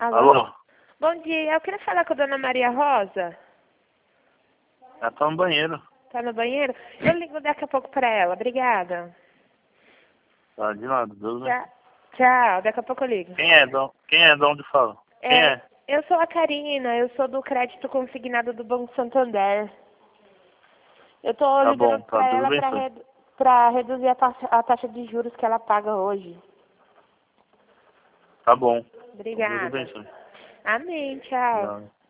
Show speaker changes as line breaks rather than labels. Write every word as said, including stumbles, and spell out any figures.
Alô?
Alô?
Bom dia, eu queria falar com a dona Maria Rosa.
Ela tá no banheiro.
Tá no banheiro? Eu ligo daqui a pouco pra ela, obrigada.
Tá de nada, Deus
Tchau, tchau, daqui a pouco eu ligo.
Quem é? De, quem é? De onde fala? Quem
É,
é?
eu sou a Karina, eu sou do crédito consignado do Banco Santander. Eu tô
Tá
ligando
bom, tá,
pra
Deus
ela pra,
abençoe.
redu pra reduzir a taxa, a taxa de juros que ela paga hoje.
Tá bom. Deus
Obrigada.
abençoe.
Amém, tchau.
Não.